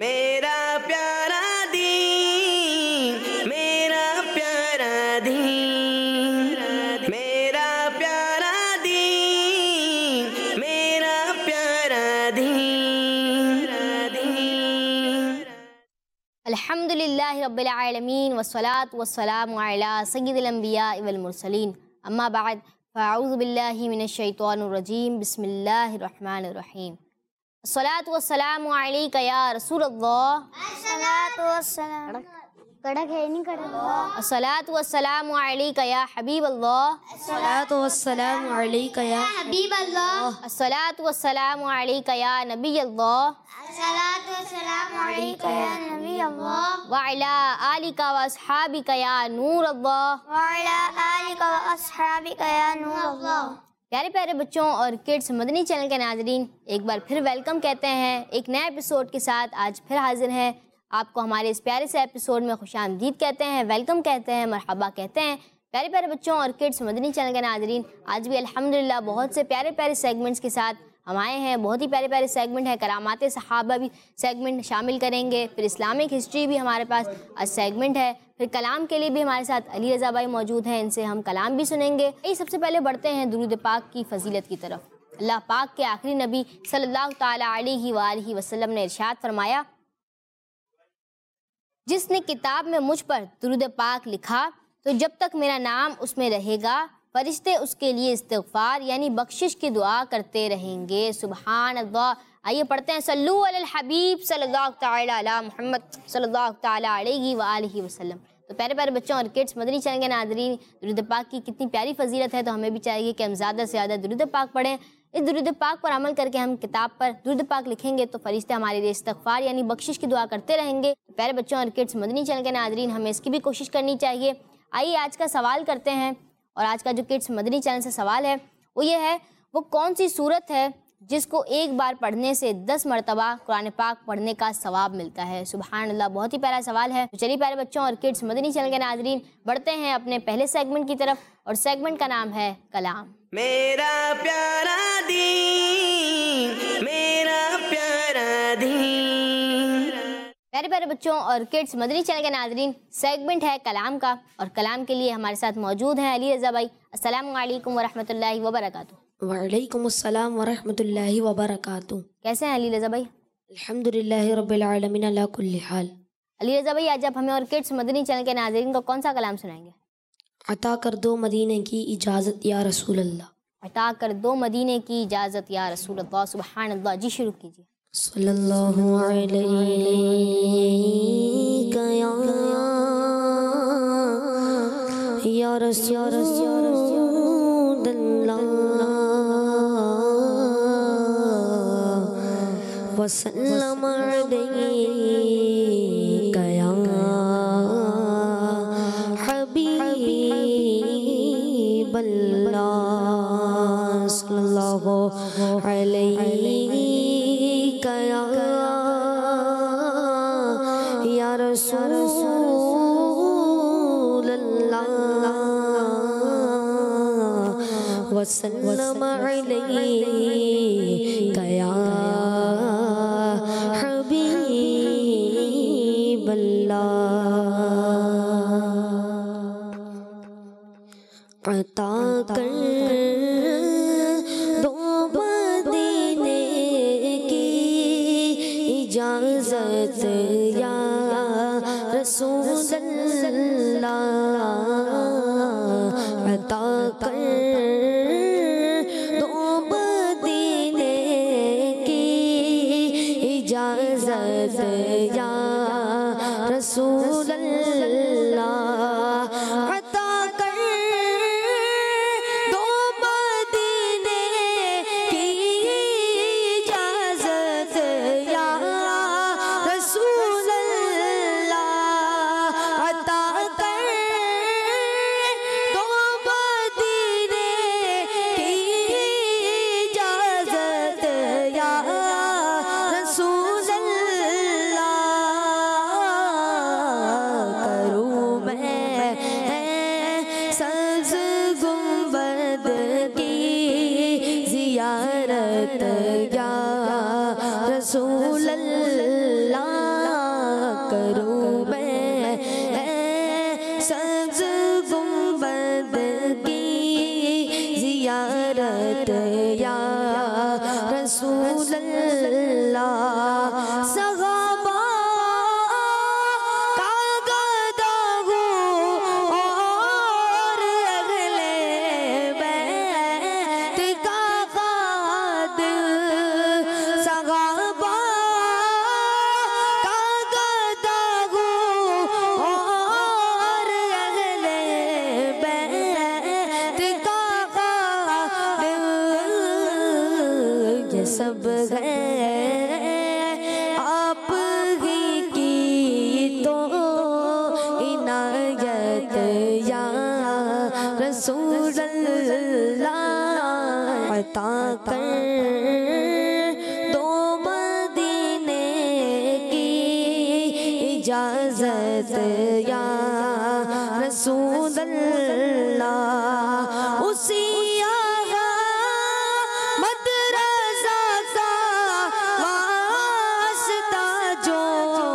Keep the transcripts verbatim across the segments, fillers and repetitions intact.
میرا پیارا دین، میرا پیارا دین، میرا پیارا دین، میرا پیارا دین۔ الحمدللہ رب العالمین والصلاة والسلام علی سید الانبیاء والمرسلین، اما بعد فاعوذ باللہ من الشیطان الرجیم، بسم اللہ الرحمن الرحیم۔ الصلاة والسلام علیکہ یا رسول اللہ، الصلاة والسلام کڑک ہے نہیں کڑک الصلاة والسلام علیکہ یا حبیب اللہ، الصلاة والسلام علیکہ یا حبیب اللہ، الصلاة والسلام علیکہ یا نبی اللہ، الصلاة والسلام علیکہ یا نبی اللہ، وعلی آلکہ واصحابکہ یا نور اللہ۔ وعلی آلکہ واصحابکہ یا نور اللہ۔ پیارے پیارے بچوں اور کڈس مدنی چینل کے ناظرین، ایک بار پھر ویلکم کہتے ہیں، ایک نئے ایپیسوڈ کے ساتھ آج پھر حاضر ہیں۔ آپ کو ہمارے اس پیارے سے ایپیسوڈ میں خوش آمدید کہتے ہیں، ویلکم کہتے ہیں، مرحبا کہتے ہیں۔ پیارے پیارے بچوں اور کڈس مدنی چینل کے ناظرین، آج بھی الحمدللہ بہت سے پیارے پیارے سیگمنٹس کے ساتھ ہم آئے ہیں۔ بہت ہی پیارے پیارے سیگمنٹ ہیں، کرامات صحابہ بھی سیگمنٹ شامل کریں گے، پھر اسلامک ہسٹری بھی ہمارے پاس آج سیگمنٹ ہے، پھر کلام کے لیے بھی ہمارے ساتھ علی رضا بھائی موجود ہیں، ان سے ہم کلام بھی سنیں گے۔ یہ سب سے پہلے بڑھتے ہیں درود پاک کی فضیلت کی طرف۔ اللہ پاک کے آخری نبی صلی اللہ تعالیٰ علیہ وآلہ وسلم نے ارشاد فرمایا، جس نے کتاب میں مجھ پر درود پاک لکھا تو جب تک میرا نام اس میں رہے گا فرشتے اس کے لیے استغفار یعنی بخشش کی دعا کرتے رہیں گے۔ سبحان اللہ۔ آئیے پڑھتے ہیں، صلو علی الحبیب صلی اللہ تعالیٰ علی محمد صلی اللہ تعالیٰ علیہ وآلہ وسلم۔ تو پیارے پیارے بچوں اور کڈس مدنی چینل کے ناظرین، درود پاک کی کتنی پیاری فضیلت ہے، تو ہمیں بھی چاہیے کہ ہم زیادہ سے زیادہ درود پاک پڑھیں۔ اس درود پاک پر عمل کر کے ہم کتاب پر درود پاک لکھیں گے تو فرشتے ہمارے لیے استغفار یعنی بخشش کی دعا کرتے رہیں گے۔ پیارے بچوں اور کڈس مدنی چینل کے ناظرین، ہمیں اس کی بھی کوشش کرنی چاہیے۔ آئیے آج کا سوال کرتے ہیں، اور آج کا جو کڈس مدنی چینل سے سوال ہے وہ یہ ہے، وہ کون سی صورت ہے جس کو ایک بار پڑھنے سے دس مرتبہ قرآن پاک پڑھنے کا ثواب ملتا ہے؟ سبحان اللہ، بہت ہی پیارا سوال ہے۔ تو چلیے پیارے بچوں اور کڈس مدنی چینل کے ناظرین، بڑھتے ہیں اپنے پہلے سیگمنٹ کی طرف، اور سیگمنٹ کا نام ہے کلام۔ میرا پیارا دین، میرا پیارا دین۔ پیارے پیارے بچوں اور کڈس مدنی چینل کے ناظرین، سیگمنٹ ہے کلام کا، اور کلام کے لیے ہمارے ساتھ موجود ہیں علی رضا بھائی۔ السلام علیکم ورحمۃ اللہ وبرکاتہ۔ وعلیکم السلام ورحمۃ اللہ وبرکاتہ۔ کیسے ہیں علی رضا بھائی؟ الحمدللہ رب العالمین علی کل حال۔ علی رضا بھائی، آج آپ ہمیں اور کڈس مدنی چینل کے ناظرین کو کون سا کلام سنائیں گے؟ عطا کر دو مدینے کی اجازت یا رسول اللہ۔ عطا کر دو مدینے کی اجازت یا رسول اللہ۔ سبحان اللہ۔ جی شروع کیجیے۔ صلی اللہ علیہ یا رسول اللہ وسلم علیہ یا حبیب اللہ، صلی اللہ علیہ یا رسول اللہ وسلم علیہ یا حبیب اللہ۔ عطا کر دو مدینے کی اجازت یا رسول اللہ، عطا کر دو مدینے کی اجازت یا رسول اللہ، عطا کر دو مدینے کی اجازت یا رسول اللہ، عطا کر دو مدینے کی اجازت یا رسول اللہ۔ عطا کر دو مدینے کی اجازت یا رسول اللہ، اسی آغا مدرسہ کا واسطہ جو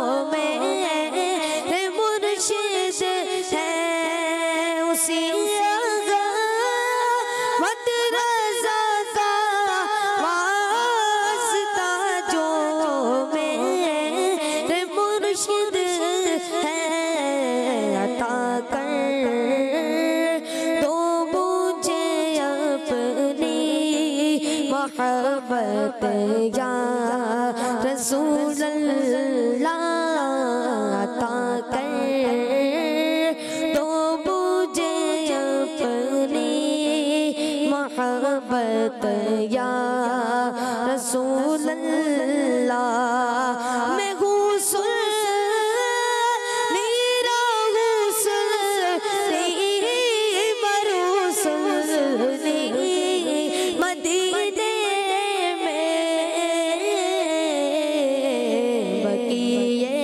میرے مرشد ہے، اسی آغا مدرسہ کا واسطہ جو میرے مرشد ہے، عطا کر دو مجھے اپنی محبت یا رسول اللہ، عطا کر دو مجھے اپنی محبت یا رسول اللہ، میں غسل میرا غسل مروسل مدینے میں بقیے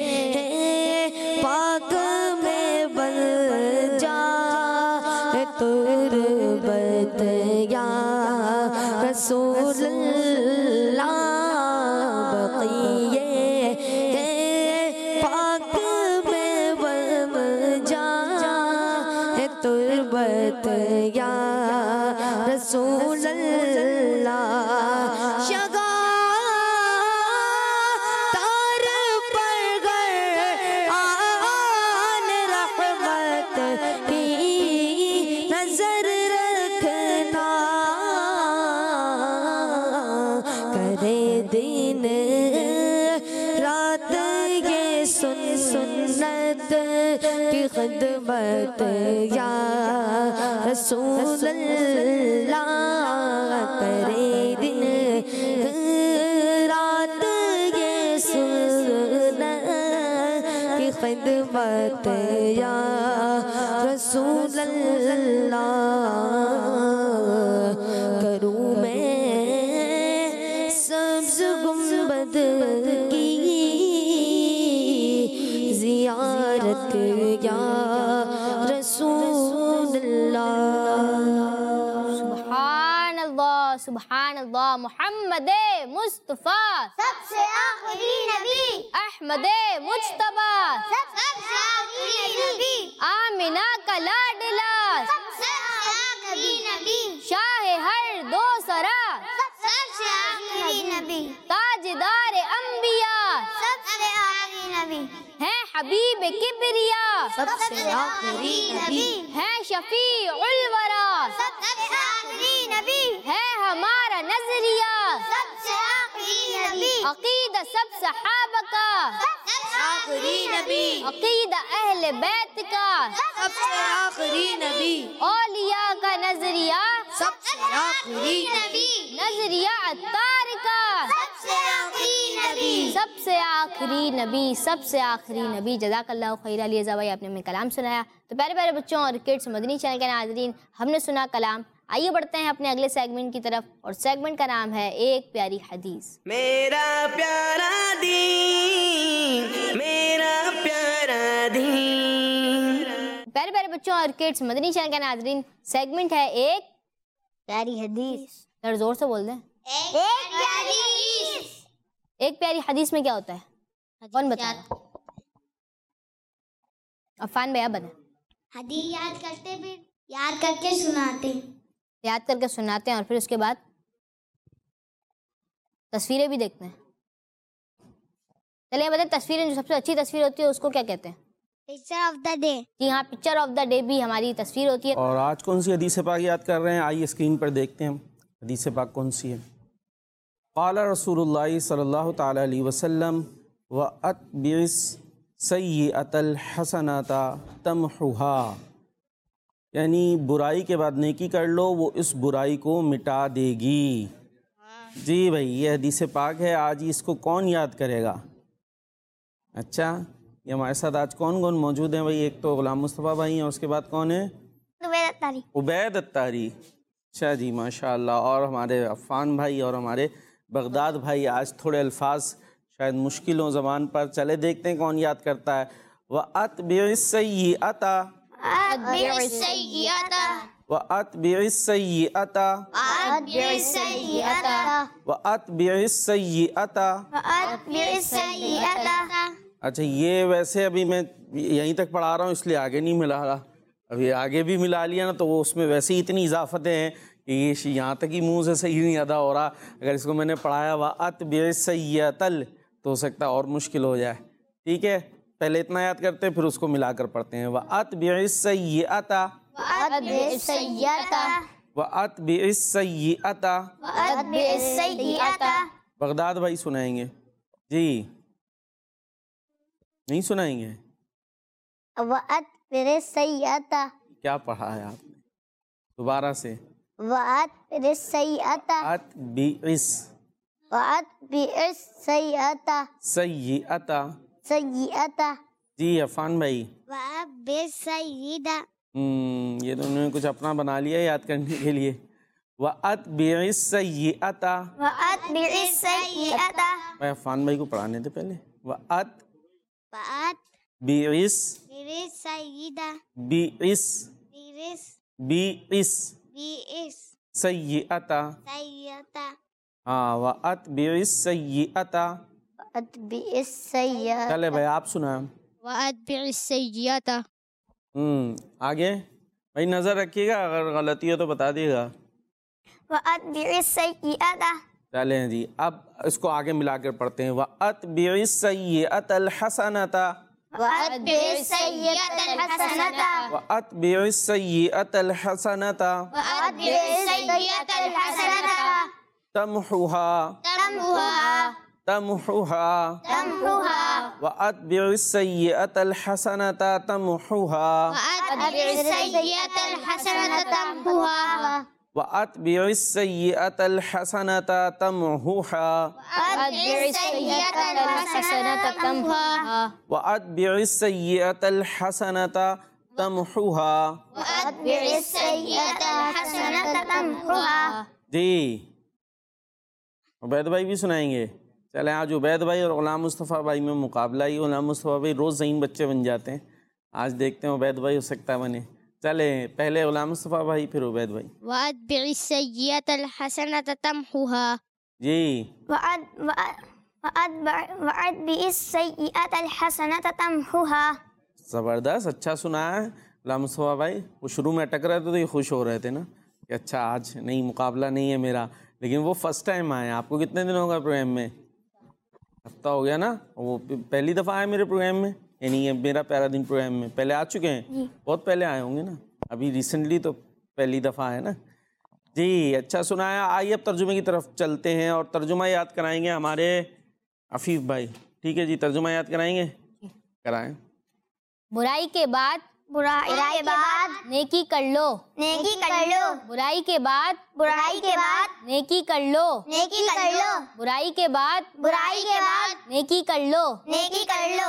پاک میں بن جا تربت یا رسول اللہ، بقیے پاک میں بن جا تربت یا رسول اللہ، شگا تار پر گر آن رحمت کی نظر رکھنا، کرے دن رات یہ سن سنت کی خدمت یا رسول اللہ، کرے دن رات یہ سنت کی خدمت یا رسول اللہ، کروں میں سبز گنبد کی زیارت یا رسول اللہ۔ سبحان اللہ، سبحان اللہ۔ محمد مصطفیٰ سب سے آخری نبی، احمد مجتبیٰ سب سے آخری نبی، آمینہ کا لاڈلا سب سے آخری نبی، شاہ ہر دو سرا سب سے آخری نبی، تاجدار انبیاء سب سے آخری نبی، ہے حبیب کبریا سب سے آخری نبی، ہے شفیع الورا سب سے آخری نبی، ہے ہمارا نظریہ سب سے آخری نبی، عقیدہ سب صحابہ کا سب سے آخری نبی، عقیدہ اہل بیت کا سب سے آخری نبی، اولیاء کا نظریہ سب سے آخری نبی، نظریہ عطار کا سب سے آخری نبی، سب سے آخری نبی، سب سے آخری نبی۔ جزاک اللہ خیر۔ علی رضا بھائی آپ نے ہمیں کلام سنایا۔ تو پیارے پیارے بچوں اور کڈس مدنی چینل کے ناظرین، ہم نے سنا کلام۔ آئیے بڑھتے ہیں اپنے اگلے سیگمنٹ کی طرف، اور سیگمنٹ کا نام ہے ایک پیاری حدیث۔ میرا پیارا دین، میرا پیارا دین۔ پیارے پیارے بچوں اور کڈس مدنی چینل کے ناظرین، سیگمنٹ ہے ایک پیاری حدیث۔ ذرا زور سے بول دیں۔ ایک پیاری حدیث، ایک پیاری حدیث میں کیا ہوتا ہے؟ کون بتائے؟ عفان بھیا بتائیں۔ حدیث یاد کرتے پھر یاد کر کے سناتے، یاد کر کے سناتے ہیں اور پھر اس کے بعد تصویریں بھی دیکھتے ہیں۔ چلیے بتائیں، تصویریں جو سب سے اچھی تصویر ہوتی ہے اس کو کیا کہتے ہیں؟ Picture of the day. جی ہاں، پکچر آف دا ڈے بھی ہماری تصویر ہوتی ہے۔ اور آج کون سی حدیث پاک یاد کر رہے ہیں؟ آئیے اسکرین پر دیکھتے ہیں ہم حدیث پاک کون سی ہے۔ قال رسول اللہ صلی اللہ تعالیٰ علیہ وسلم وَأَتْبِعِ السَّيِّئَةَ الْحَسَنَةَ تَمْحُهَا، یعنی برائی کے بعد نیکی کر لو، وہ اس برائی کو مٹا دے گی۔ جی بھائی، یہ حدیث پاک ہے۔ آج اس کو کون یاد کرے گا؟ اچھا، یہ ہمارے ساتھ آج کون کون موجود ہیں بھائی؟ ایک تو غلام مصطفیٰ بھائی ہیں، اس کے بعد کون ہے؟ عبید اتاری۔ اچھا جی ماشاء اللہ. اور ہمارے عفان بھائی اور ہمارے بغداد بھائی آج تھوڑے الفاظ شاید مشکل ہوں زبان پر. چلے دیکھتے ہیں کون یاد کرتا ہے. وَأَتْبِعِ السَّيِّئَةَ أتبع السيئة وَأَتْبِعِ السَّيِّئَةَ أتبع السيئة وَأَتْبِعِ السَّيِّئَةَ أتبع السيئة. اچھا یہ ویسے ابھی میں یہیں تک پڑھا رہا ہوں اس لیے آگے نہیں ملا رہا. ابھی آگے بھی ملا لیا نا تو وہ اس میں ویسے ہی اتنی اضافتیں ہیں کہ یہ یہاں تک ہی منہ سے صحیح نہیں ادا ہو رہا. اگر اس کو میں نے پڑھایا وَأَتْبِعِ السَّيِّئَةَ تو ہو سکتا ہے اور مشکل ہو جائے. ٹھیک ہے پہلے اتنا یاد کرتے ہیں پھر اس کو ملا کر پڑھتے ہیں. وَأَتْبِعِ السَّيِّئَةَ وأتبع السيئة وَأَتْبِعِ السَّيِّئَةَ وأتبع السيئة. بغداد بھائی سنائیں گے جی؟ نہیں سنائیں گے؟ وأتبع السيئة کیا پڑھا ہے آپ نے؟ دوبارہ سے. وأتبع السيئة اتبعس وأتبع السيئة سیئتا. سيئة. جی عفان بھائی وأتبع السيئة. ہم یہ تو انہوں نے کچھ اپنا بنا لیا یاد کرنے کے لیے. وَأَتْبِعِ السَّيِّئَةَ وأتبع السيئة. میں عفان بھائی کو پڑھانے تھے پہلے. وَأَتْبِعِ وأتبع السيئة بِعِس بِرِس بِعِس بِإِس سیئتا. سيئة. ہاں وَأَتْبِعِ السَّيِّئَةَ. وأتبع السيئة. چلے بھائی آپ سنائیں. وأتبع السيئة. ہوں آگے بھائی نظر رکھیے گا اگر غلطی ہو تو بتا دیے گا. وأتبع السيئة. چلیں جی اب اس کو آگے ملا کر پڑھتے ہیں. وَأَتْبِعِ السَّيِّئَةَ الْحَسَنَةَ وأتبع السيئة الحسنة. وَأَتْبِعِ السَّيِّئَةَ الْحَسَنَةَ وأتبع السيئة الحسنة. تَمْحُهَا تمحها تَمْحُهَا تمحها. وَأَتْبِعِ السَّيِّئَةَ الْحَسَنَةَ تَمْحُهَا وأتبع السيئة الحسنة تمحها. وَأَتْبِعِ السَّيِّئَةَ الْحَسَنَةَ تَمْحُهَا وأتبع السيئة الحسنة تمحها. وَأَتْبِعِ السَّيِّئَةَ الْحَسَنَةَ تَمْحُهَا. وأتبع السيئة الحسنة تمحها. جی عبید بھائی بھی سنائیں گے. چلیں آج عبید بھائی اور غلام مصطفیٰ بھائی میں مقابلہ ہی. غلام مصطفیٰ بھائی روز ذہین بچے بن جاتے ہیں. آج دیکھتے ہیں عبید بھائی ہو سکتا ہے بنے. چلیں پہلے غلام مصطفیٰ بھائی پھر عبید بھائی. وأتبع السيئة الحسنة تمحها. جی وأتبع وأتبع السيئة الحسنة تمحها. زبردست اچھا سنا ہے غلام مصطفیٰ بھائی. وہ شروع میں اٹک رہے تھے تو یہ خوش ہو رہے تھے نا کہ اچھا آج نہیں مقابلہ نہیں ہے میرا. لیکن وہ فرسٹ ٹائم آئے. آپ کو کتنے دن ہوگا پروگرام میں؟ ہفتہ ہو گیا نا. وہ پہلی دفعہ آئے میرے پروگرام میں یعنی یہ میرا پہلا دن پروگرام میں. پہلے آ چکے ہیں بہت پہلے آئے ہوں گے نا. ابھی ریسنٹلی تو پہلی دفعہ ہے نا. جی اچھا سنایا. آئیے اب ترجمے کی طرف چلتے ہیں اور ترجمہ یاد کرائیں گے ہمارے عفیف بھائی. ٹھیک ہے جی ترجمہ یاد کرائیں گے. کرائیں. برائی کے بعد برائی کے بعد نیکی کر لو. نیکی کر لو. برائی کے بعد برائی کے بعد نیکی کر لو. نیکی کر لو. برائی کے بعد برائی کے بعد نیکی کر لو. نیکی کر لو.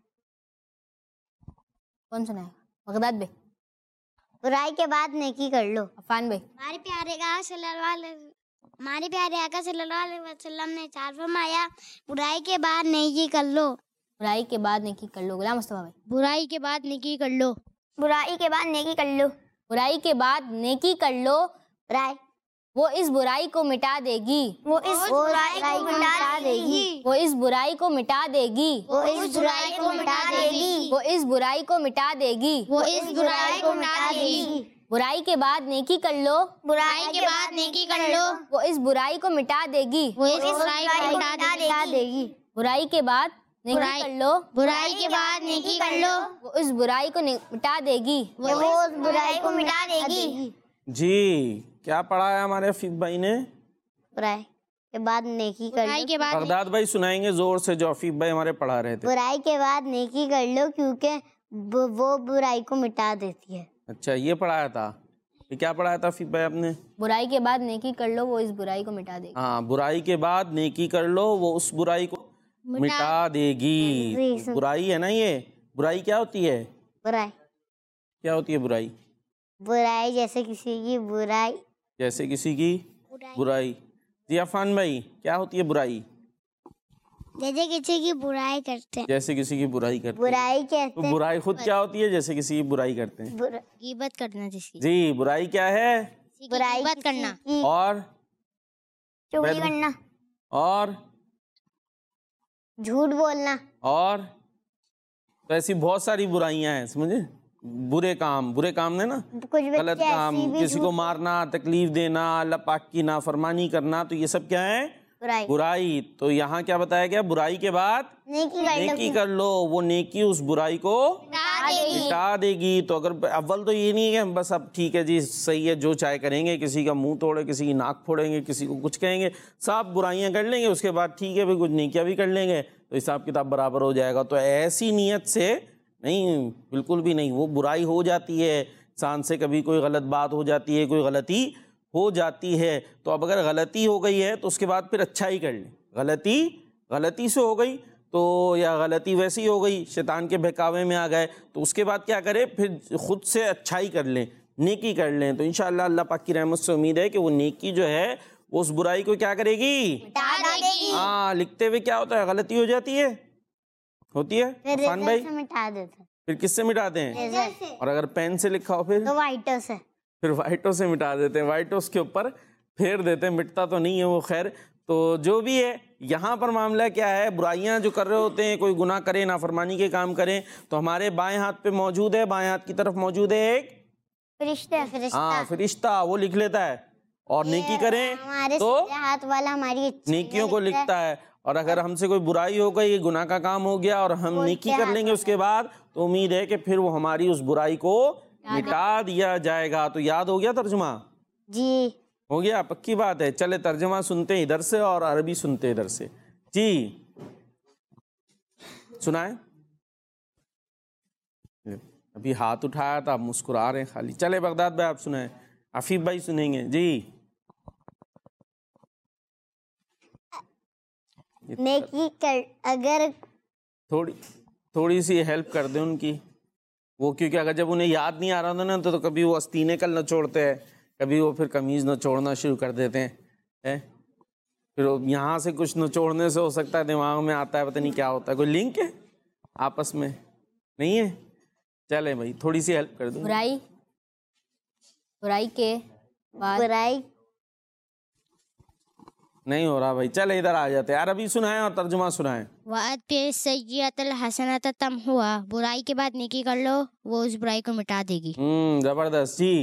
کون سنائے گا؟ بغداد بھائی. برائی کے بعد نیکی کر لو. عفان بھائی. ہمارے پیارے آقا صلی اللہ علیہ ہمارے پیارے آقا صلی اللہ علیہ وسلم نے چار فرمایا برائی کے بعد نیکی کر لو. برائی کے بعد نیکی کر لو. غلام مصطفیٰ بھائی. برائی کے بعد نیکی کر لو. برائی کے بعد نیکی کر لو. برائی کے بعد نیکی کر لو. برائی وہ اس برائی کو مٹا دے گی. وہ اس برائی کو مٹا دے گی. وہ اس برائی کو مٹا دے گی. وہ اس برائی کو مٹا دے گی. وہ اس برائی کو مٹا دے گی. وہ اس برائی کو مٹا دے گی. برائی کے بعد نیکی کر لو. برائی کے بعد نیکی کر لو. وہ اس برائی کو مٹا دے گی. وہ اس برائی کو مٹا دے گی. برائی کے بعد نیکی کر لو. برائی کے بعد نیکی کر لو. وہ اس برائی کو مٹا دے گی. وہ اس برائی کو مٹا دے گی. جی کیا پڑھا ہے ہمارے عفیف بھائی نے؟ برائی کے بعد نیکی کر برائی لو. کے بعد بغداد بھائی سنائیں گے زور سے جو عفیف بھائی ہمارے پڑھا رہے تھے. برائی کے بعد نیکی کر لو کیونکہ وہ برائی کو مٹا دیتی ہے. اچھا یہ پڑھایا تھا. یہ کیا پڑھایا تھا عفیف بھائی آپ نے؟ برائی کے بعد نیکی کر لو وہ اس برائی کو مٹا دے گی. ہاں برائی کے بعد نیکی کر لو وہ اس برائی کو مٹا دے گی. برائی ہے نا یہ. برائی کیا ہوتی ہے؟ برائی کیا ہوتی ہے برائی؟ برائی جیسے کسی کی برائی جیسے کسی کی برائی. جی عفان بھائی کیا ہوتی ہے برائی؟ جیسے کسی کی برائی کرتے ہیں. جیسے کسی کی برائی کرتے ہیں. برائی تو کہتے ہیں برائی خود کیا ہوتی ہے؟ جیسے کسی کی برائی کرتے ہیں. بر- غیبت کرنا جس کی. جی برائی کیا ہے؟ برائی غیبت کسی کرنا. کی اور چغلی کرنا، اور جھوٹ بولنا، اور تو ایسی بہت ساری برائیاں ہیں سمجھے. برے کام، برے کام نے نا کچھ غلط بچے کام، ایسی بھی کسی کو جھوٹ مارنا، تکلیف دینا، اللہ پاک کی نافرمانی کرنا، تو یہ سب کیا ہے؟ برائی. برائی. تو یہاں کیا بتایا گیا؟ برائی کے بعد نیکی کر لو نیکی کر لو، وہ نیکی اس برائی کو مٹا دے گی. تو اگر اول تو یہ نہیں ہے کہ ہم بس اب ٹھیک ہے جی صحیح ہے جو چاہے کریں گے، کسی کا منہ توڑے، کسی کی ناک پھوڑیں گے، کسی کو کچھ کہیں گے، سب برائیاں کر لیں گے، اس کے بعد ٹھیک ہے پھر کچھ نیکیاں بھی کر لیں گے تو حساب کتاب برابر ہو جائے گا. تو ایسی نیت سے نہیں، بالکل بھی نہیں. وہ برائی ہو جاتی ہے انسان سے، کبھی کوئی غلط بات ہو جاتی ہے، کوئی غلطی ہو جاتی ہے. تو اب اگر غلطی ہو گئی ہے تو اس کے بعد پھر اچھائی کر لیں. غلطی غلطی سے ہو گئی تو یا غلطی ویسی ہو گئی شیطان کے بہکاوے میں آ گئے تو اس کے بعد کیا کرے؟ پھر خود سے اچھائی کر لیں، نیکی کر لیں. تو انشاءاللہ اللہ پاک کی رحمت سے امید ہے کہ وہ نیکی جو ہے وہ اس برائی کو کیا کرے گی؟ ہاں. لکھتے ہوئے کیا ہوتا ہے؟ غلطی ہو جاتی ہے، ہوتی ہے پھر عفان بھائی؟ ریزر سے مٹا دیتے ہیں. پھر کس سے مٹاتے ہیں؟ ریزر سے. اور اگر پین سے لکھا ہو پھر تو وائٹوں سے. پھر وائٹوں سے مٹا دیتے ہیں، وائٹوں کے اوپر پھیر دیتے ہیں. مٹتا تو نہیں ہے وہ، خیر. تو جو بھی ہے یہاں پر معاملہ کیا ہے؟ برائیاں جو کر رہے ہوتے ہیں، کوئی گناہ کرے، نافرمانی کے کام کریں، تو ہمارے بائیں ہاتھ پہ موجود ہے، بائیں ہاتھ کی طرف موجود ہے ایک فرشتہ ہاں فرشتہ، وہ لکھ لیتا ہے. اور نیکی کریں ہمارے تو سیدھے ہاتھ والا ہماری نیکیوں کو لکھتا ہے. اور اگر ہم سے کوئی برائی ہو گئی، گناہ کا کام ہو گیا اور ہم نیکی کر لیں گے اس کے بعد، تو امید ہے کہ پھر وہ ہماری اس برائی کو مٹا دیا جائے گا. تو یاد ہو گیا ترجمہ؟ جی ہو گیا، پکی بات ہے. چلے ترجمہ سنتے ادھر سے اور عربی سنتے ادھر سے. جی سنائیں. ابھی ہاتھ اٹھایا تھا، آپ مسکرا رہے ہیں خالی. چلے بغداد بھائی آپ سنائیں، عفیف بھائی سنیں گے. جی نیکی کر اگر تھوڑی تھوڑی سی ہیلپ کر دیں ان کی. وہ کیونکہ اگر جب انہیں یاد نہیں آ رہا تھا نا تو کبھی وہ آستینے کل نچوڑتے ہیں، کبھی وہ پھر قمیض نچوڑنا شروع کر دیتے ہیں. پھر یہاں سے کچھ نچوڑنے سے ہو سکتا ہے دماغ میں آتا ہے پتہ نہیں کیا ہوتا ہے. کوئی لنک ہے آپس میں؟ نہیں ہے. چلے بھائی تھوڑی سی ہیلپ کر دو. برائی برائی کے بعد برائی نہیں ہو رہا بھائی. چلے ادھر آ جاتے ہیں. عربی سنائیں اور ترجمہ سنائیں. وَأَتْبِعِ السَّيِّئَةَ الْحَسَنَةَ تَمْحُهَا. برائی کے بعد نیکی کر لو، وہ اس برائی کو مٹا دے گی. ہوں زبردست. جی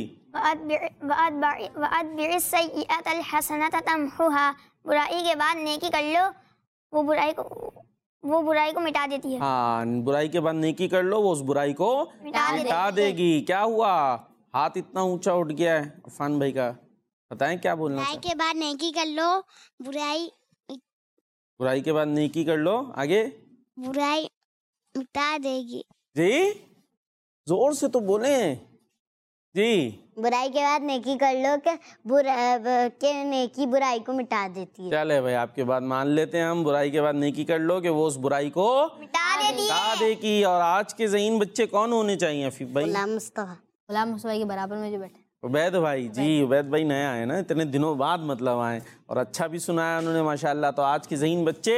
وَأَتْبِعِ السَّيِّئَةَ الْحَسَنَةَ تَمْحُهَا. برائی کے بعد نیکی کر لو، وہ برائی کو وہ برائی کو مٹا دیتی ہے. ہاں برائی کے بعد نیکی کر لو، وہ اس برائی کو مٹا دے گی. کیا ہوا؟ ہاتھ اتنا اونچا اٹھ گیا ہے عفان بھائی کا، بتائیں کیا بولنا برائی تھا؟ کے بعد نیکی کر لو، برائی برائی کے بعد نیکی کر لو، آگے برائی مٹا دے گی. جی زور سے تو بولیں. جی برائی کے بعد نیکی کر لو کہ برا کہ نیکی برائی کو مٹا دیتی ہے. چلے بھائی آپ کے بات مان لیتے ہیں ہم. برائی کے بعد نیکی کر لو کہ وہ اس برائی کو مٹا دے گی. اور آج کے ذہین بچے کون ہونے چاہیے عفیف بھائی؟ غلام مصطفیٰ. غلام مصطفیٰ کے برابر میں جو بیٹھے. عبید بھائی. جی عبید بھائی نئے آئے نا، اتنے دنوں بعد مطلب آئے اور اچھا بھی سنایا انہوں نے ماشاءاللہ. تو آج کے ذہین بچے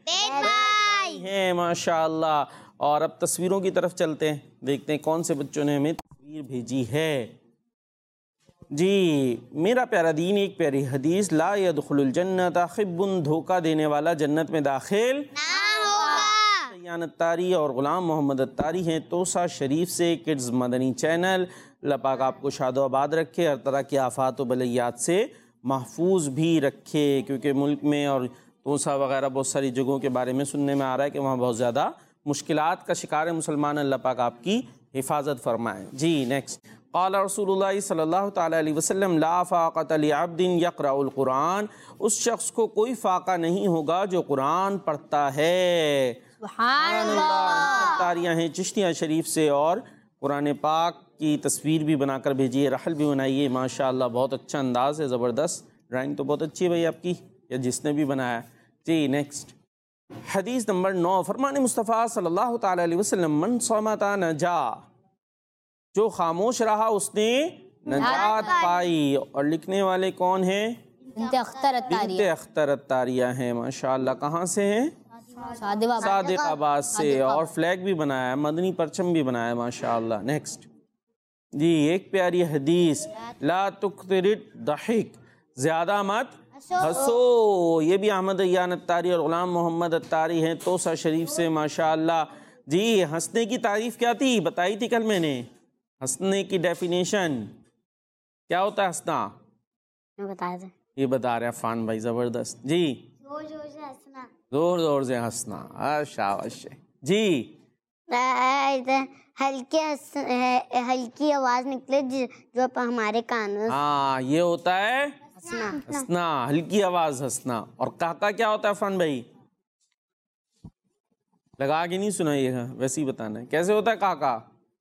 ہیں ماشاءاللہ. اور اب تصویروں کی طرف چلتے ہیں، دیکھتے ہیں کون سے بچوں نے ہمیں تصویر بھیجی ہے. جی میرا پیارا دین ایک پیاری حدیث، لا يدخل الجنت خب، دھوکہ دینے والا جنت میں داخل سیان اتاری اور غلام محمد اتاری ہیں توسا شریف سے، کڈز مدنی چینل. اللہ پاک آپ کو شاد و آباد رکھے، ہر طرح کی آفات و بلیات سے محفوظ بھی رکھے. کیونکہ ملک میں اور توسا وغیرہ بہت ساری جگہوں کے بارے میں سننے میں آ رہا ہے کہ وہاں بہت زیادہ مشکلات کا شکار ہے مسلمان. اللہ پاک آپ کی حفاظت فرمائے. جی نیکسٹ. قال رسول اللہ صلی اللہ تعالیٰ علیہ وسلم لا فاقۃ لعبد یقرأ القرآن. اس شخص کو کوئی فاقہ نہیں ہوگا جو قرآن پڑھتا ہے. سبحان اللہ. تاریاں ہیں چشتیہ شریف سے اور قرآن پاک کی تصویر بھی بنا کر بھیجیے، رحل بھی بنائیے. ماشاءاللہ بہت اچھا انداز ہے، زبردست ڈرائنگ تو بہت اچھی ہے بھائی آپ کی، یا جس نے بھی بنایا. جی نیکسٹ. حدیث نمبر نو. فرمان مصطفیٰ صلی اللہ تعالیٰ علیہ وسلم من صمت نجا. جو خاموش رہا اس نے نجات پائی. اور لکھنے والے کون ہیں؟ بنت اختر بنت الطاریہ، اختر الطاریہ ہیں. ماشاءاللہ. کہاں سے ہیں؟ صادق آباد. صادق آباد سے. اور فلیگ بھی بنایا ہے، مدنی پرچم بھی بنایا ہے. ماشاءاللہ. نیکسٹ جی ایک پیاری حدیث، لا تکثر الضحک، زیادہ مت ہنسو. یہ بھی احمد ایان الطاری اور غلام محمد الطاری ہیں توسہ شریف سے. ماشاءاللہ. جی ہنسنے کی تعریف کیا تھی؟ بتائی تھی کل میں نے. ہنسنے کی ڈیفینیشن کیا ہوتا ہے ہنسنا؟ بتا دیں. یہ بتا رہے عفان بھائی. زبردست. جی زور زور سے ہنسنا. زور زور سے ہنسنا. شاباش. جی ہلکی ہلکی آواز نکلے جو ہمارے کانوں. ہاں یہ ہوتا ہے ہنسنا. ہنسنا، ہلکی آواز ہنسنا. اور کاکا کیا ہوتا ہے عفان بھائی؟ لگا کے نہیں سنائیے گا، ویسے ہی بتانا ہے کیسے ہوتا ہے کاکا.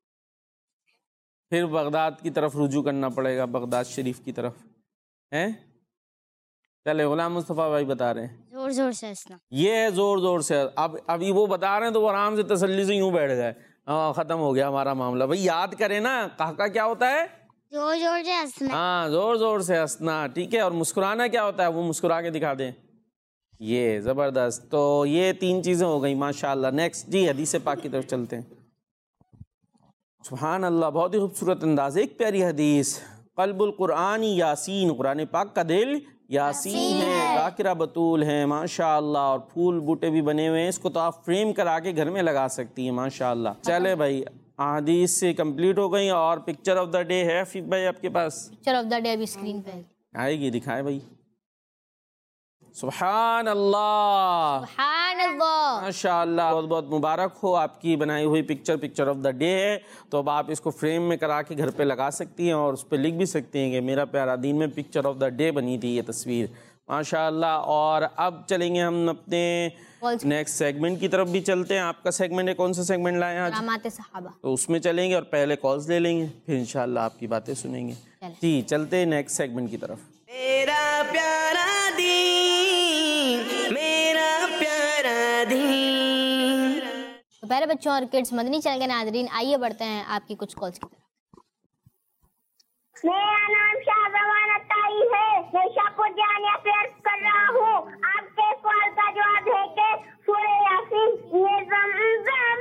پھر بغداد کی طرف رجوع کرنا پڑے گا، بغداد شریف کی طرف. ہیں چلے غلام مصطفیٰ بھائی بتا رہے ہیں زور زور سے ہنسنا. یہ ہے زور زور سے. اب ابھی وہ بتا رہے ہیں تو وہ آرام سے تسلی سے یوں بیٹھ گئے. ہاں ختم ہو گیا ہمارا معاملہ. بھائی یاد کریں نا کاکا کیا ہوتا ہے؟ زور زور سے ہنسنا. ہاں زور زور سے ہنسنا. ٹھیک ہے. اور مسکرانا کیا ہوتا ہے؟ وہ مسکرا کے دکھا دیں. یہ زبردست. تو یہ تین چیزیں ہو گئی. ماشاءاللہ. نیکسٹ جی حدیث پاک کی طرف چلتے ہیں. سبحان اللہ. بہت ہی خوبصورت انداز. ایک پیاری حدیث، قلب القرآن یاسین، قرآن پاک کا دل یاسین ہے. ذاکرہ بطول ہیں ماشاءاللہ. اور پھول بوٹے بھی بنے ہوئے ہیں. اس کو تو آپ فریم کرا کے گھر میں لگا سکتی ہیں ماشاءاللہ. چلے بھائی احادیث سے کمپلیٹ ہو گئی. اور پکچر آف دا ڈے ہے حفیظ بھائی آپ کے پاس؟ پکچر آف دا ڈے ابھی اسکرین پہ آئے گی، دکھائے بھائی. سبحان اللہ. سبحان اللہ. ماشاءاللہ. بہت بہت مبارک ہو آپ کی بنائی ہوئی picture. Picture of the day ہے تو اب آپ اس کو فریم میں کرا کے گھر پہ لگا سکتی ہیں اور اس پہ لکھ بھی سکتی ہیں کہ میرا پیارا دین میں پکچر آف دا ڈے بنی تھی یہ تصویر. ماشاءاللہ. اور اب چلیں گے ہم اپنے نیکسٹ سیگمنٹ کی طرف بھی چلتے ہیں. آپ کا سیگمنٹ ہے، کون سا سیگمنٹ لائے ہیں آج؟ کرامات صحابہ. تو اس میں چلیں گے اور پہلے کالز لے لیں گے، پھر انشاءاللہ آپ کی باتیں سنیں گے. جی چلتے ہیں نیکسٹ سیگمنٹ کی طرف. میرا پیارا دین، میرا پیارا دین. تو پیارے بچوں اور کڈس مدنی چینل کے ناظرین، آئیے بڑھتے ہیں آپ کی کچھ کالز کی طرف. میرا نام شاہ زمان الطاری ہے. میں شاہپور جامعہ سے عرض کر رہا ہوں. آپ کے سوال کا جواب ہے کہ سورہ یاسین یہ زمزم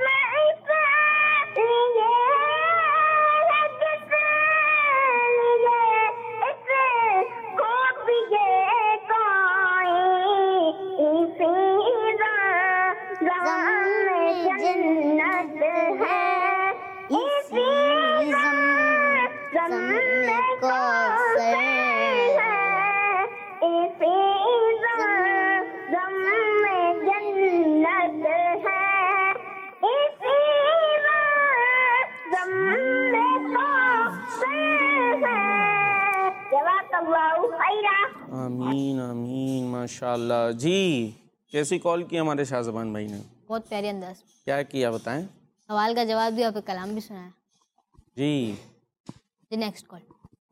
آمین آمین. ماشاءاللہ. جی کیسی کال کی ہمارے شاہ زبان بھائی نے؟ بہت پیاری انداز. کیا کیا بتائیں؟ سوال کا جواب بھی اور پھر کلام بھی سنایا. جی جی نیکسٹ کال.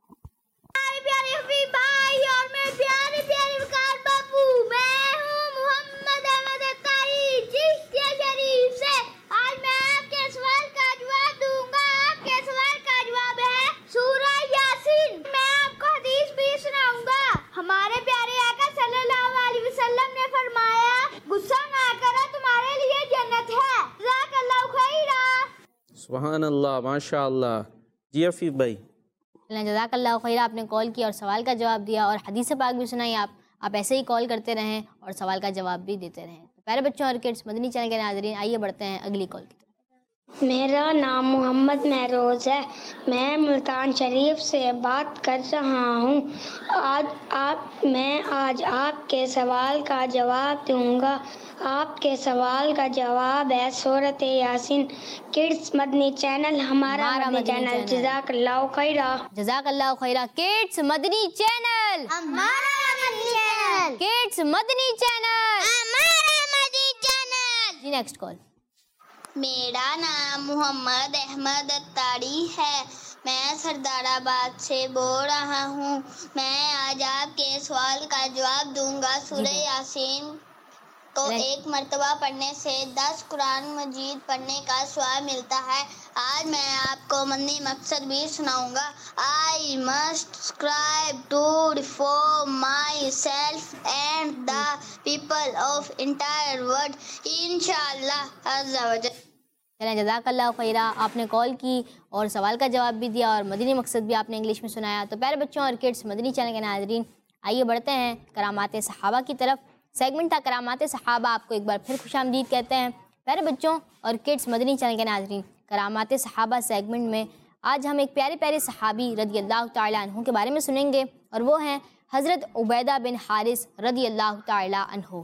پیارے پیارے حفیظ بھائی اور میرے پیارے پیارے وقار باپو، میں ہوں محمد احمد الطاری چشتیہ شریف سے. آج میں آپ کے سوال کا جواب دوں گا. آپ کے سوال کا جواب ہے سورہ یاسین. میں آپ کو حدیث بھی سناؤں گا. ہمارے پیارے آقا صلی اللہ علیہ وسلم نے فرمایا، غصہ نہ کرو تمہارے لیے جنت ہے. جزاک اللہ خیرا. سبحان اللہ. ماشاءاللہ. جی حفیظ بھائی. جزاک اللہ خیر. آپ نے کال کی اور سوال کا جواب دیا اور حدیث پاک بھی سنائی. آپ آپ ایسے ہی کال کرتے رہیں اور سوال کا جواب بھی دیتے رہیں. پیارے بچوں اور کڈس مدنی چینل کے ناظرین، آئیے بڑھتے ہیں اگلی کال کی طرف. میرا نام محمد مہروز ہے. میں ملتان شریف سے بات کر رہا ہوں. آج آپ میں آج آپ کے سوال کا جواب دوں گا. آپ کے سوال کا جواب ہے سورۃ یاسین. کڈس مدنی چینل ہمارا مدنی چینل. جزاک اللہ خیرا. جزاک اللہ خیرہ. کڈس مدنی چینل ہمارا مدنی چینل. کڈس مدنی چینل ہمارا مدنی چینل. جی نیکسٹ کال. میرا نام محمد احمد الطاری ہے. میں سردار آباد سے بول رہا ہوں. میں آج آپ کے سوال کا جواب دوں گا. سورہ یاسین کو ایک مرتبہ پڑھنے سے دس قرآن مجید پڑھنے کا ثواب ملتا ہے۔ آج میں آپ کو مدنی مقصد بھی سناؤں گا۔ I must strive to reform myself and the people of entire world انشاءاللہ عز و جل۔ چلیں جزاک اللہ خیرہ، آپ نے کال کی اور سوال کا جواب بھی دیا اور مدنی مقصد بھی آپ نے انگلش میں سنایا۔ تو پیارے بچوں اور کڈس مدنی چینل کے ناظرین، آئیے بڑھتے ہیں کرامات صحابہ کی طرف۔ سیگمنٹ تھا کرامات صحابہ، آپ کو ایک بار پھر خوش آمدید کہتے ہیں۔ پیارے بچوں اور کڈس مدنی چینل کے ناظرین، کرامات صحابہ سیگمنٹ میں آج ہم ایک پیارے پیارے صحابی رضی اللہ تعالیٰ عنہ کے بارے میں سنیں گے، اور وہ ہیں حضرت عبیدہ بن حارث رضی اللہ تعالیٰ عنہ۔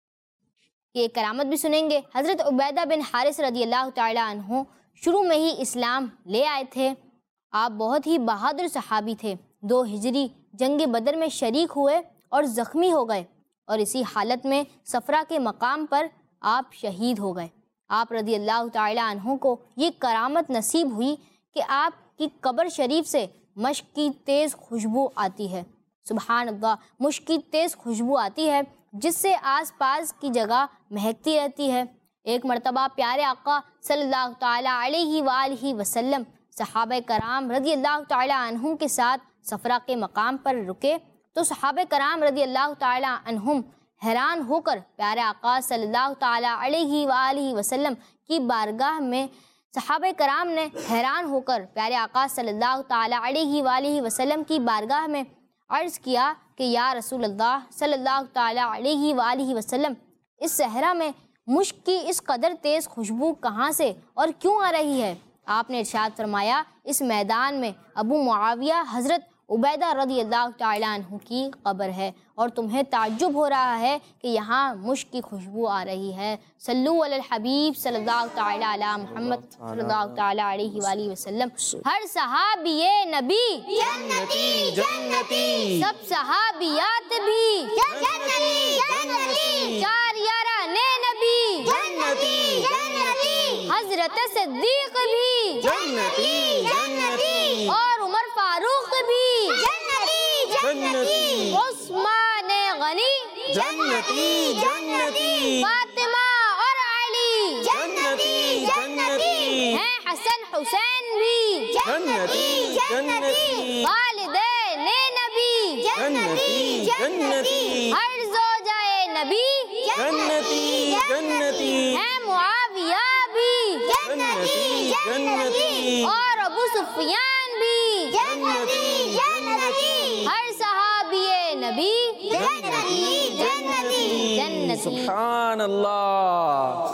یہ ایک کرامت بھی سنیں گے۔ حضرت عبیدہ بن حارث رضی اللہ تعالیٰ عنہ شروع میں ہی اسلام لے آئے تھے۔ آپ بہت ہی بہادر صحابی تھے۔ دو ہجری جنگ بدر میں شریک ہوئے اور زخمی ہو گئے، اور اسی حالت میں صفرا کے مقام پر آپ شہید ہو گئے۔ آپ رضی اللہ تعالیٰ عنہ کو یہ کرامت نصیب ہوئی کہ آپ کی قبر شریف سے مشک کی تیز خوشبو آتی ہے۔ سبحان اللہ، مشک کی تیز خوشبو آتی ہے جس سے آس پاس کی جگہ مہکتی رہتی ہے۔ ایک مرتبہ پیارے آقا صلی اللہ تعالیٰ علیہ وآلہ وسلم صحابہ کرام رضی اللہ تعالیٰ عنہم کے ساتھ صفرا کے مقام پر رکے تو صحابہ کرام رضی اللہ تعالیٰ عنہم حیران ہو کر پیارے آقا صلی اللہ تعالیٰ علیہ وآلہ وسلم کی بارگاہ میں صحابہ کرام نے حیران ہو کر پیارے آقا صلی اللہ تعالیٰ علیہ وآلہ وسلم کی بارگاہ میں عرض کیا کہ یا رسول اللہ صلی اللہ تعالیٰ علیہ وآلہ وسلم، اس صحرا میں مشک کی اس قدر تیز خوشبو کہاں سے اور کیوں آ رہی ہے؟ آپ نے ارشاد فرمایا، اس میدان میں ابو معاویہ حضرت عبیدہ رضی اللہ تعالیٰ عنہ کی قبر ہے، اور تمہیں تعجب ہو رہا ہے کہ یہاں مشک کی خوشبو آ رہی ہے۔ صلو علی الحبیب صلی اللہ تعالیٰ علی محمد صلی اللہ تعالیٰ علیہ وآلہ وسلم۔ ہر صحابی نبی جنتی جنتی، سب صحابیات بھی جنتی جنتی، چار یاران نبی جنتی جنتی، حضرت صدیق بھی جنتی جنتی، اور عمر فاروق بھی جنتی جنتی عثمان غنی جنتی جنتی، فاطمہ اور علی جنتی جنتی، ہیں حسن حسین بھی جنتی جنتی، والدین نبی جنتی جنتی، ہر زوجہ نبی جنتی جنتی، ہیں معاویہ بھی جنتی جنتی، اور ابو سفیان بھی جنتی جنتی، ہر صحابی نبی جنتی جنتی، جنتی۔ سبحان اللہ،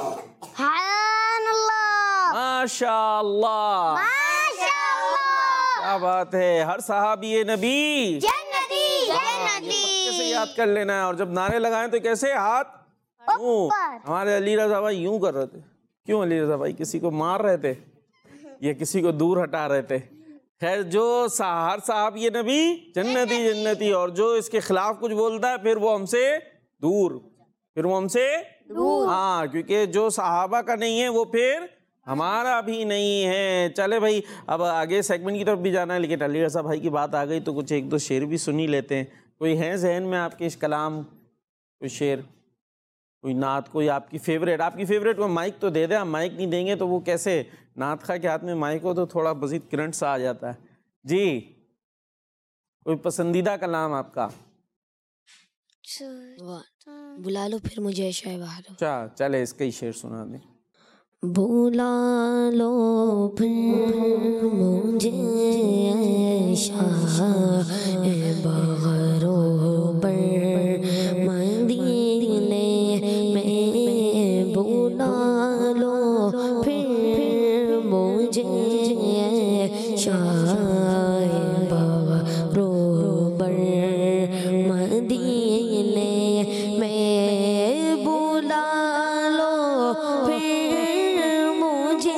سبحان اللہ، ماشاء اللہ، ماشاء اللہ، کیا بات ہے۔ ہر صحابی نبی جنتی جنتی، کیسے یاد کر لینا ہے، اور جب نعرے لگائیں تو کیسے ہاتھ یوں۔ ہمارے علی رضا بھائی یوں کر رہے تھے۔ کیوں علی رضا بھائی؟ کسی کو مار رہے تھے یا کسی کو دور ہٹا رہے تھے؟ خیر، جو ہر صاحب یہ نبی جنتی جنتی، اور جو اس کے خلاف کچھ بولتا ہے پھر وہ ہم سے دور، پھر وہ ہم سے دور، ہاں، کیونکہ جو صحابہ کا نہیں ہے وہ پھر ہمارا بھی نہیں ہے۔ چلے بھائی، اب آگے سیگمنٹ کی طرف بھی جانا ہے، لیکن علی رضا بھائی کی بات آ گئی تو کچھ ایک دو شعر بھی سنی لیتے ہیں۔ کوئی ہے ذہن میں آپ کے اس کلام کوئی شعر، کوئی نعت، کوئی آپ کی فیوریٹ؟ آپ کی فیوریٹ کو مائک تو دے دیں، ہم مائک نہیں دیں گے تو وہ کیسے؟ نعت خواہ کے ہاتھ میں مائک ہو تو تھوڑا مزید کرنٹ سا آ جاتا ہے۔ جی، کوئی پسندیدہ کلام آپ کا؟ بلا لو پھر مجھے شاہ بہار۔ اچھا، چلے اس کا ہی شعر سنا دیں۔ بلا لو پھر مجھے شاہ بغرو بر مدینے میں، بلا لو پھر مجھے شاہ بغرو بر مدینے میں، بلا لو پھر مجھے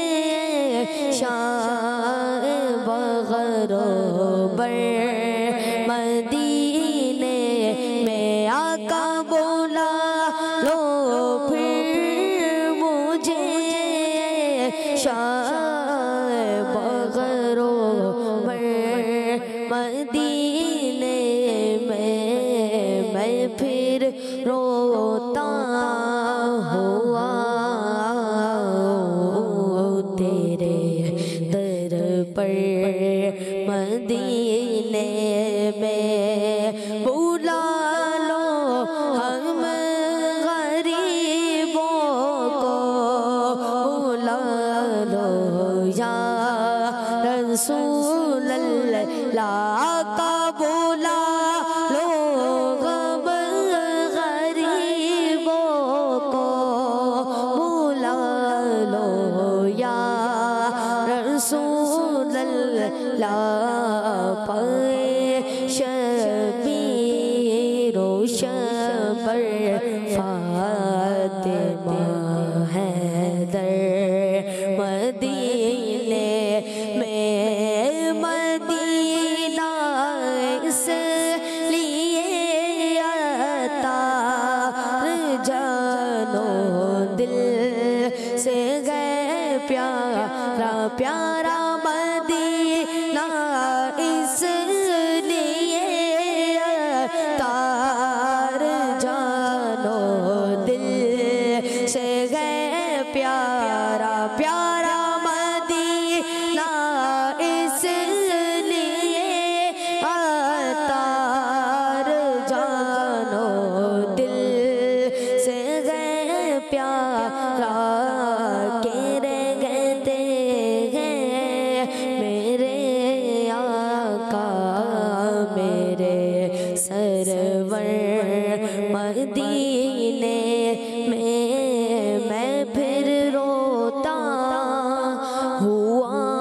شاہ بغرو بر مدینے میں، آقا بولا لو پھر مجھے شاہ بغرو بر مدینے میں، میں پھر روتا پر مدینے میں بلا لو ہم غریبوں کو بلا لو یا رسول اللہ کا بلا لو غم غریبوں کو بلا لو یا رسول اللہ پائے شبیر و شبر فاطمہ حیدر مدینے میں مدینہ اس لیے عطار جانو دل سے گئے پیارا پیارا مدینہ اس لیے عطار جانو دل سے گئے پیارا پیارا مدینہ اس لیے عطار جانو دل سے گئے پیارا کہ رہ گئے ہیں میرے آقا میرے سرور مدینے میں میں پھر روتا ہوا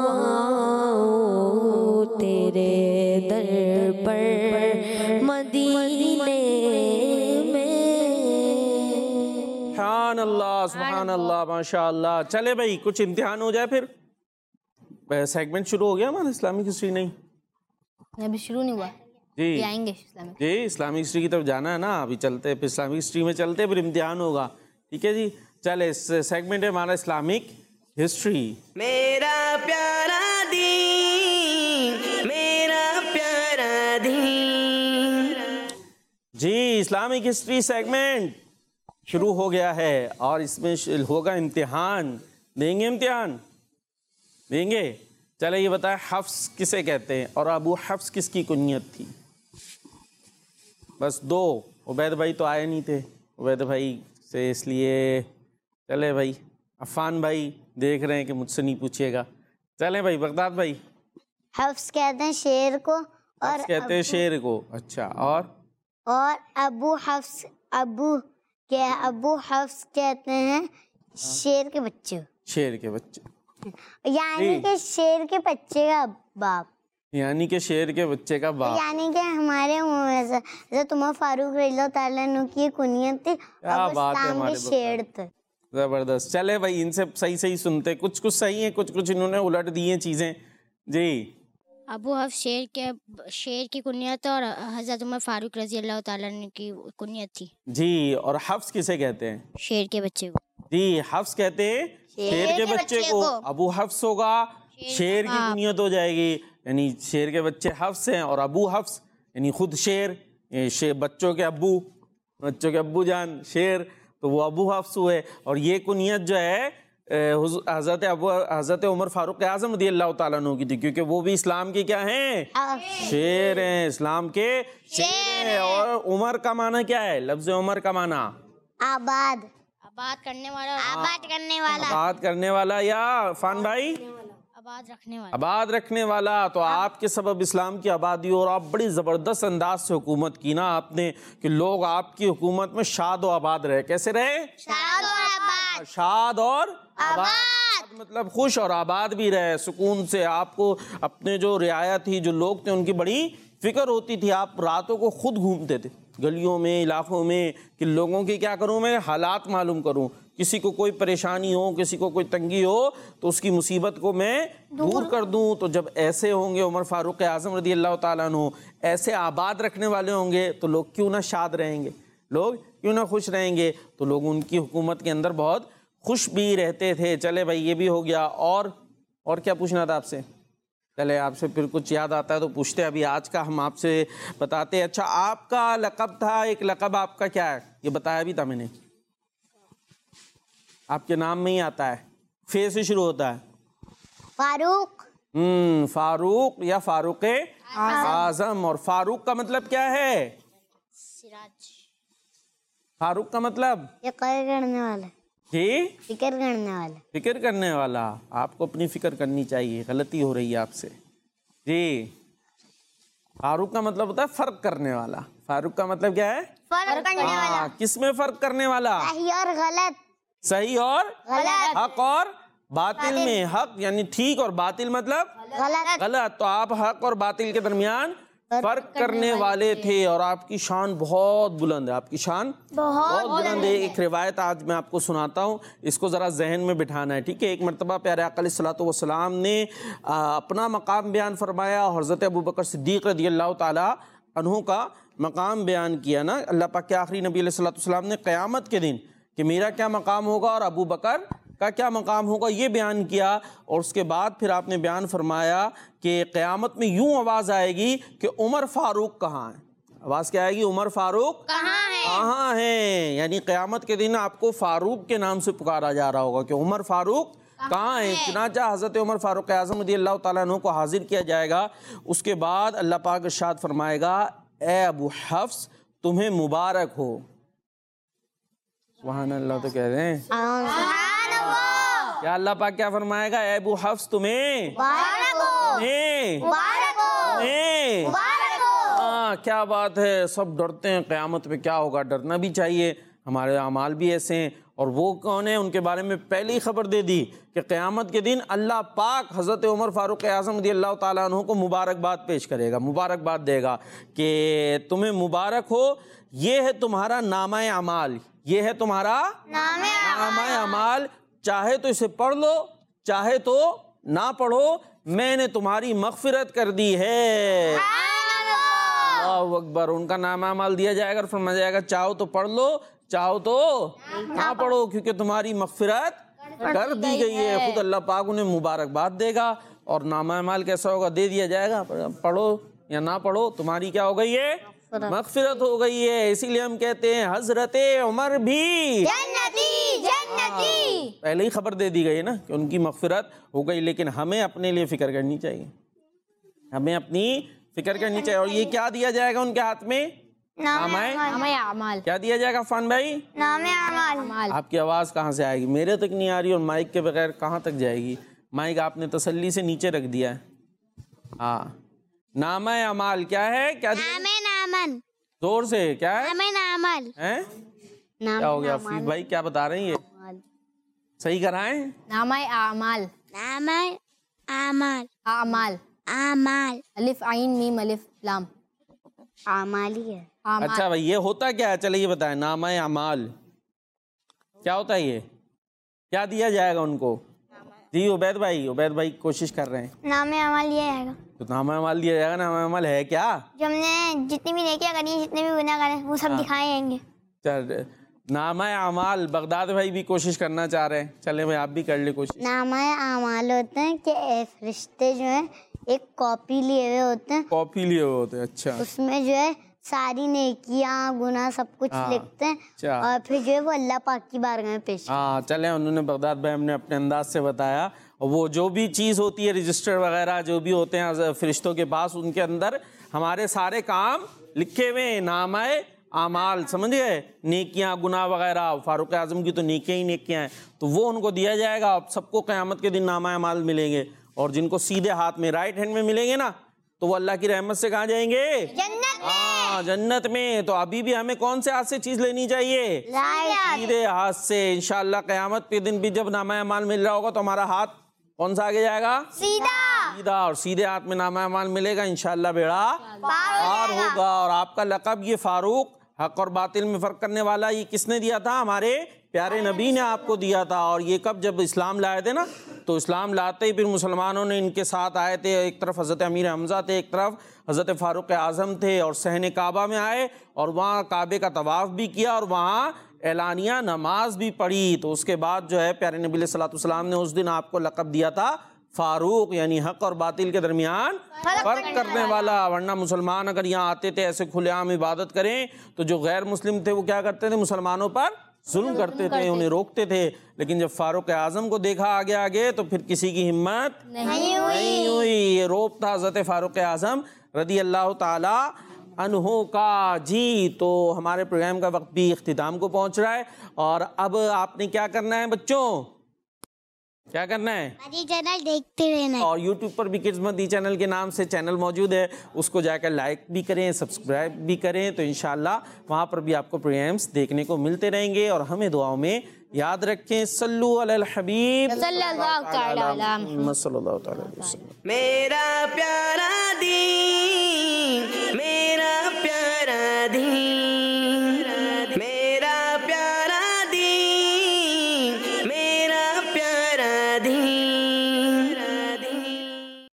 تیرے در پر مدینے میں. سبحان اللہ سبحان اللہ ماشاء اللہ. چلے بھائی کچھ امتحان ہو جائے پھر. سیگمنٹ شروع ہو گیا ہمارا اسلامک ہسٹری؟ نہیں ابھی شروع نہیں ہوا جی آئیں گے اسلامک جی اسلامک ہسٹری کی طرف جانا ہے نا. ابھی چلتے پھر اسلامک ہسٹری میں چلتے پھر امتحان ہوگا. ٹھیک ہے جی. چلے سیگمنٹ ہے ہمارا اسلامک ہسٹری. میرا پیارا دین میرا پیارا دین. جی اسلامک ہسٹری سیگمنٹ شروع ہو گیا ہے اور اس میں ہوگا امتحان. دیں گے امتحان دیں گے. چلے یہ بتائیں حفص کسے کہتے ہیں اور ابو حفص کس کی کنیت تھی؟ بس دو. عبید بھائی تو آئے نہیں تھے عبید بھائی سے اس لیے. چلے بھائی عفان بھائی دیکھ رہے ہیں کہ مجھ سے نہیں پوچھیے گا. چلیں بھائی بغداد بھائی. حفص کہتے ہیں شیر کو اور حفص کہتے ہیں شیر کو. اچھا اور اور ابو حفص ابو کہ ابو حفص کہتے ہیں شیر کے بچے. شیر کے بچے یعنی کہ شیر کے بچے کا باپ. یعنی کہ شیر کے بچے کا باپ. یعنی کہ ہمارے حضرت عمر فاروق رضی اللہ تعالیٰ عنہ کی کنیت تھی اور وہ اسلام کے شیر تھے. زبردست. چلے بھائی ان سے صحیح صحیح سنتے. کچھ کچھ صحیح ہیں کچھ کچھ انہوں نے الٹ دی ہیں چیزیں. جی ابو حفص شیر کے شیر کی کنیت اور حضرت عمر فاروق رضی اللہ تعالیٰ عنہ کی کنیت تھی. جی اور حفص کسے کہتے ہیں؟ شیر کے بچے کو. جی حفص کہتے ہیں شیر کے بچے کو. ابو حفص ہوگا شیر کی کنیت ہو جائے گی. یعنی شیر کے بچے حفص ہیں اور ابو حفص یعنی خود شیر. شیر بچوں کے ابو بچوں کے ابو جان شیر تو وہ ابو حفص ہوئے. اور یہ کنیت جو ہے حضرت ابو حضرت عمر فاروق اعظم رضی اللہ تعالیٰ عنہ کی تھی کیونکہ وہ بھی اسلام کے کیا ہیں؟ شیر ہیں. اسلام کے شیر ہیں. اور عمر کا معنی کیا ہے؟ لفظ عمر کا معنی آباد آباد کرنے والا. آباد کرنے والا. آباد کرنے والا یا فان بھائی آباد رکھنے والا. آباد رکھنے والا. تو آپ کے سبب اسلام کی آبادی اور آپ بڑی زبردست انداز سے حکومت کی نا آپ نے کہ لوگ آپ کی حکومت میں شاد و آباد رہے. کیسے رہے؟ شاد اور آباد. شاد اور آباد مطلب خوش اور آباد بھی رہے سکون سے. آپ کو اپنے جو رعایا تھی جو لوگ تھے ان کی بڑی فکر ہوتی تھی. آپ راتوں کو خود گھومتے تھے گلیوں میں علاقوں میں کہ لوگوں کی کیا کروں میں حالات معلوم کروں. کسی کو کوئی پریشانی ہو کسی کو کوئی تنگی ہو تو اس کی مصیبت کو میں دور کر دوں. تو جب ایسے ہوں گے عمر فاروق اعظم رضی اللہ تعالیٰ عنہ ایسے آباد رکھنے والے ہوں گے تو لوگ کیوں نہ شاد رہیں گے لوگ کیوں نہ خوش رہیں گے. تو لوگ ان کی حکومت کے اندر بہت خوش بھی رہتے تھے. چلے بھائی یہ بھی ہو گیا. اور اور کیا پوچھنا تھا آپ سے؟ چلے آپ سے پھر کچھ یاد آتا ہے تو پوچھتے. ابھی آج کا ہم آپ سے بتاتے ہیں. اچھا آپ کا لقب تھا ایک لقب آپ کا کیا ہے یہ بتایا بھی تھا میں نے. آپ کے نام میں ہی آتا ہے فے سے شروع ہوتا ہے. فاروق ہم فاروق یا فاروق اعظم. اور فاروق کا مطلب کیا ہے؟ فاروق کا مطلب فکر کرنے والا. جی فکر کرنے والا. فکر کرنے والا. آپ کو اپنی فکر کرنی چاہیے، غلطی ہو رہی ہے آپ سے. جی فاروق کا مطلب ہوتا ہے فرق کرنے والا. فاروق کا مطلب کیا ہے؟ فرق کرنے ہاں، کس میں فرق کرنے والا؟ صحیح اور غلط. صحیح اور غلط. حق اور باطل میں. حق یعنی ٹھیک اور باطل مطلب غلط. غلط. تو آپ حق اور باطل کے درمیان فرق کرنے والے تھے، اور آپ کی شان بہت بلند ہے. آپ کی شان بہت بلند ہے. ایک روایت آج میں آپ کو سناتا ہوں، اس کو ذرا ذہن میں بٹھانا ہے، ٹھیک ہے؟ ایک مرتبہ پیارے آقا علیہ الصلوۃ والسلام نے اپنا مقام بیان فرمایا، اور حضرت ابوبکر صدیق رضی اللہ تعالی عنہ کا مقام بیان کیا نا. اللہ پاک کے آخری نبی علیہ الصلوۃ والسلام نے قیامت کے دن کہ میرا کیا مقام ہوگا اور ابو بکر کا کیا مقام ہوگا یہ بیان کیا. اور اس کے بعد پھر آپ نے بیان فرمایا کہ قیامت میں یوں آواز آئے گی کہ عمر فاروق کہاں ہے. آواز کیا آئے گی؟ عمر فاروق کہاں ہے؟ کہاں ہیں. یعنی قیامت کے دن آپ کو فاروق کے نام سے پکارا جا رہا ہوگا کہ عمر فاروق کہاں ہیں. چنانچہ حضرت عمر فاروق اعظم رضی اللہ تعالیٰ عنہ کو حاضر کیا جائے گا. اس کے بعد اللہ پاک ارشاد فرمائے گا، اے ابو حفص تمہیں مبارک ہو. سبحان اللہ تو کہہ رہے ہیں. کیا اللہ پاک کیا فرمائے گا؟ اے ابو حفص تمہیں تمہیں تمہیں ہاں کیا بات ہے. سب ڈرتے ہیں قیامت پہ کیا ہوگا. ڈرنا بھی چاہیے، ہمارے اعمال بھی ایسے ہیں. اور وہ کون ہیں؟ ان کے بارے میں پہلے ہی خبر دے دی کہ قیامت کے دن اللہ پاک حضرت عمر فاروق اعظم رضی اللہ تعالیٰ عنہ کو مبارکباد پیش کرے گا، مبارکباد دے گا کہ تمہیں مبارک ہو، یہ ہے تمہارا نامہ اعمال، یہ ہے تمہارا نامہ اعمال. چاہے تو اسے پڑھ لو، چاہے تو نہ پڑھو، میں نے تمہاری مغفرت کر دی ہے. اللہ اکبر. ان کا نامہ اعمال دیا جائے گا اور فرمایا جائے گا چاہو تو پڑھ لو، چاہو تو نہ پڑھو، کیونکہ تمہاری مغفرت کر دی گئی ہے. خود اللہ پاک انہیں مبارکباد دے گا. اور نامہ اعمال کیسا ہوگا؟ دے دیا جائے گا، پڑھو یا نہ پڑھو تمہاری کیا ہو گئی ہے؟ مغفرت ہو گئی ہے. اسی لیے ہم کہتے ہیں حضرت عمر بھی جنتی جنتی. پہلے ہی خبر دے دی گئی ہے نا کہ ان کی مغفرت ہو گئی. لیکن ہمیں اپنے لیے فکر کرنی چاہیے، ہمیں اپنی فکر کرنی چاہیے. اور یہ کیا دیا جائے گا ان کے ہاتھ میں؟ نامہ اعمال. کیا دیا جائے گا عفان بھائی؟ نامہ اعمال. آپ کی آواز کہاں سے آئے گی؟ میرے تک نہیں آ رہی، اور مائک کے بغیر کہاں تک جائے گی؟ مائک آپ نے تسلی سے نیچے رکھ دیا ہے. ہاں نامہ اعمال کیا ہے؟ کیا نامن زور سے کیا ہے؟ نامن ہیں کیا ہو گیا؟ حفیظ بھائی کیا بتا رہے ہیں؟ یہ صحیح کرائیں. نامہ اعمال. نامہ اعمال. اعمال. اعمال. الف عین میم الف لام. اعمالی ہے. اچھا بھائی یہ ہوتا کیا ہے؟ چلے یہ بتائیں. نامہ اعمال کیا ہوتا ہے؟ یہ کیا دیا جائے گا ان کو؟ جی عبید بھائی، عبید بھائی کوشش کر رہے ہیں. نامہ اعمال یہ ہے گا تو نامہ اعمال دیا جائے گا. نامہ اعمال ہے کیا؟ جو ہم نے جتنی بھی نیکیاں کری ہیں، جتنے بھی گناہ کرے وہ سب دکھائے جائیں گے. نامہ اعمال بغداد بھائی بھی کوشش کرنا چاہ رہے ہیں. چلے بھائی آپ بھی کر لیں کوشش. نامہ اعمال ہوتے ہیں کہ فرشتے جو ہیں ایک کاپی لیے ہوئے ہوتے ہیں، کاپی لیے ہوئے ہوتے ہیں. اچھا. اس میں جو ہے ساری نیکیاں گناہ سب کچھ لکھتے ہیں، اور پھر جو ہے وہ اللہ پاک کی بارگاہ میں پیش. ہاں چلیں انہوں نے بغداد بھائی ہم نے اپنے انداز سے بتایا. اور وہ جو بھی چیز ہوتی ہے رجسٹر وغیرہ جو بھی ہوتے ہیں فرشتوں کے پاس، ان کے اندر ہمارے سارے کام لکھے ہوئے ہیں. نامہ اعمال سمجھ گئے؟ نیکیاں گناہ وغیرہ. فاروق اعظم کی تو نیکیاں ہی نیکیاں ہیں، تو وہ ان کو دیا جائے گا. سب کو قیامت کے دن نامہ اعمال ملیں گے. اور جن کو سیدھے ہاتھ میں رائٹ ہینڈ میں ملیں گے نا تو وہ اللہ کی رحمت سے کہاں جائیں گے؟ جنت میں. ہاں جنت میں. تو ابھی بھی ہمیں کون سے ہاتھ سے چیز لینی چاہیے؟ سیدھے ہاتھ سے. انشاءاللہ قیامت کے دن بھی جب نامہ اعمال مل رہا ہوگا تو ہمارا ہاتھ کون سا آگے جائے گا؟ سیدھا. سیدھا. اور سیدھے ہاتھ میں نامہ اعمال ملے گا. انشاءاللہ بیڑا پار ہوگا. اور آپ کا لقب یہ فاروق، حق اور باطل میں فرق کرنے والا، یہ کس نے دیا تھا؟ ہمارے پیارے نبی نے آپ کو دیا تھا. اور یہ کب جب اسلام لائے تھے نا، تو اسلام لاتے ہی پھر مسلمانوں نے ان کے ساتھ آئے تھے. ایک طرف حضرت امیر حمزہ تھے، ایک طرف حضرت فاروق اعظم تھے. اور صحن کعبہ میں آئے اور وہاں کعبے کا طواف بھی کیا اور وہاں اعلانیہ نماز بھی پڑھی. تو اس کے بعد جو ہے پیارے نبی علیہ الصلوۃ والسلام نے اس دن آپ کو لقب دیا تھا فاروق، یعنی حق اور باطل کے درمیان فرق کرنے والا. ورنہ مسلمان اگر یہاں آتے تھے ایسے کھلے عام عبادت کریں تو جو غیر مسلم تھے وہ کیا کرتے تھے؟ مسلمانوں پر ظلم کرتے تھے، انہیں روکتے تھے، لیکن جب فاروق اعظم کو دیکھا آگے آگے تو پھر کسی کی ہمت نہیں نہیں ہوئی۔ یہ روپ تھا حضرت فاروق اعظم رضی اللہ تعالی عنہ کا۔ جی تو ہمارے پروگرام کا وقت بھی اختتام کو پہنچ رہا ہے، اور اب آپ نے کیا کرنا ہے بچوں؟ کیا کرنا ہے؟ مدی چینل دیکھتے رہنا ہے۔ اور یوٹیوب پر بھی کڈز مدی چینل کے نام سے چینل موجود ہے، اس کو جا کر لائک بھی کریں، سبسکرائب بھی کریں، تو انشاءاللہ وہاں پر بھی آپ کو پروگرامس دیکھنے کو ملتے رہیں گے۔ اور ہمیں دعاؤں میں یاد رکھیں، صلو علی الحبیب صلی اللہ تعالی علیہ محمد صلی اللہ تعالی علیہ وسلم۔ میرا پیارا دین، میرا پیارا دین،